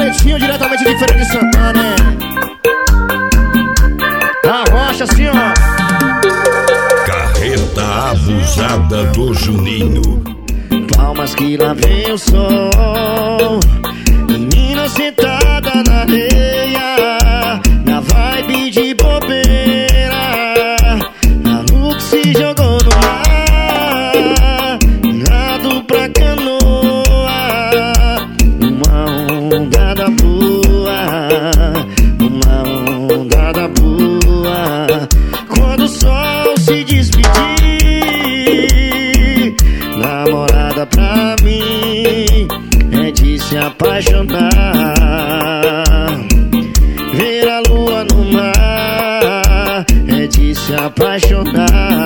Pretinho, diretamente de Feira de Santana, né? A rocha assim, ó. Carreta abusada do Juninho. Palmas que lá vem o sol, menina sentada na areia, na vibe de bobeira, a luz se jogou no mar, nado pra canoa, uma onda da boa, uma onda da boa. Quando o sol se despedir, namorada pra mim é de se apaixonar, ver a lua no mar é de se apaixonar,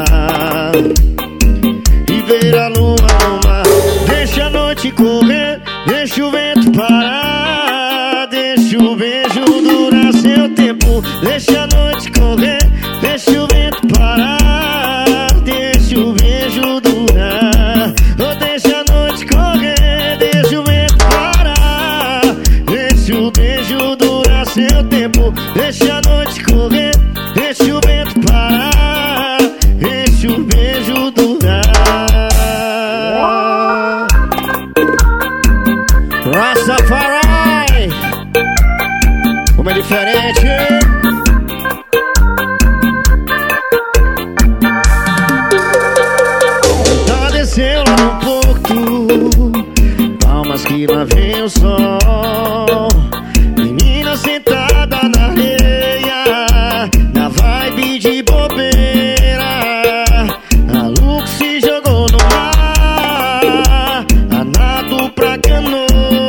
e ver a lua no mar. Deixa a noite correr, deixa o vento parar, deixa o beijo durar seu tempo. Deixa a noite correr, deixa o vento parar, deixa o beijo durar. Oh, deixa a noite correr, deixa o vento parar, deixa o beijo durar seu tempo. Deixa a noite correr, deixa o vento parar, deixa o beijo durar. Rastafari, como é diferente. Tá descendo lá no porto, palmas que lá vem o sol, menina sentada na areia, na vibe de bobeira, a luz se jogou no mar, a nado pra canoa,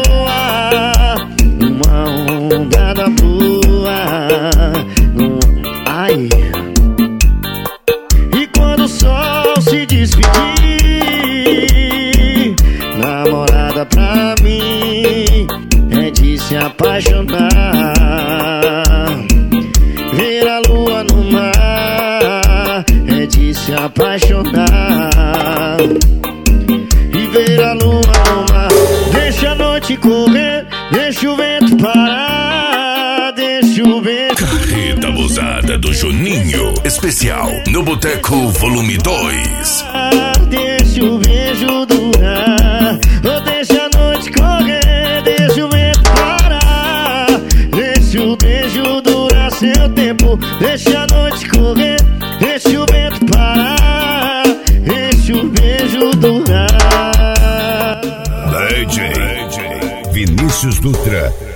uma onda da boa, ai. E quando o sol se despedir, namorada pra mim é de se apaixonar, ver a lua no mar é de se apaixonar, e ver a lua no mar. Deixa a noite correr, deixa o vento parar, deixa o vento. Carreta abusada do Juninho. Especial no Boteco Volume 2. Deixa o beijo durar. Oh, deixa a noite correr, deixa o vento parar, deixa o beijo durar seu tempo. Deixa a noite correr, deixa o vento parar, deixa o beijo durar. DJ Vinícius Dutra.